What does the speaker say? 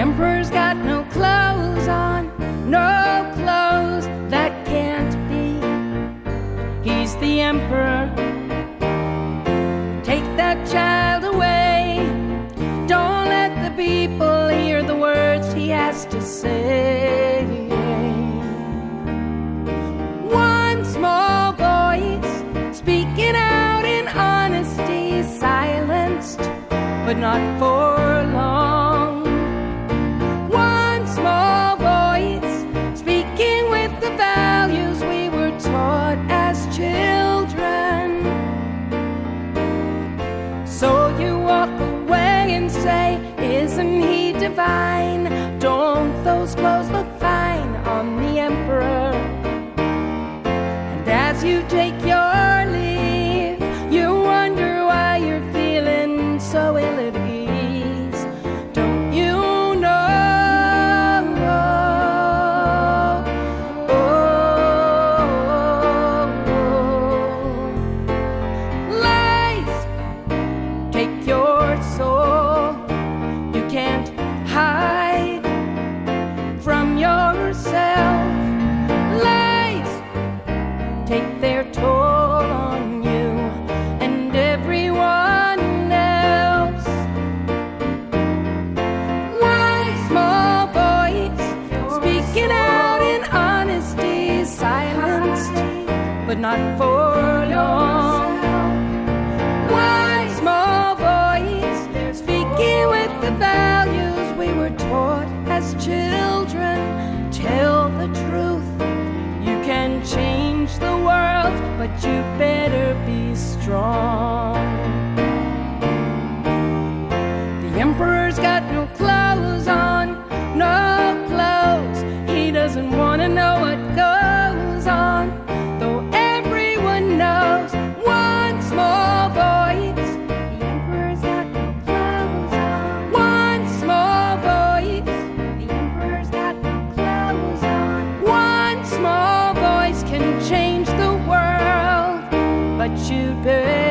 emperor's got no clothes on, no clothes that can't be. He's the emperor. Take that child away. Don't let the people hear the words he has to say. One small voice speaking out in honesty, silenced, but not for long. One small voice speaking with the values we were taught as children. So you walk away and say, isn't he divine? Don't those clothes look fine on the emperor? And as you take your leave, you wonder why you're feeling so ill at ease. Don't you know? Lies take your soul. You can't hide from yourself. Lies take their toll on you and everyone else. One small voice speaking out in honesty, silenced, but not for long. One small voice speaking with the values we were taught as children. Tell the truth. You can change the world, but you better be strong. The emperor's got no clothes on, no clothes. He doesn't want to know what goes on, though everyone knows. One small voice. The emperor's got no clothes on. One small voice. The emperor's got no clothes on. One small voice can change the world, but you better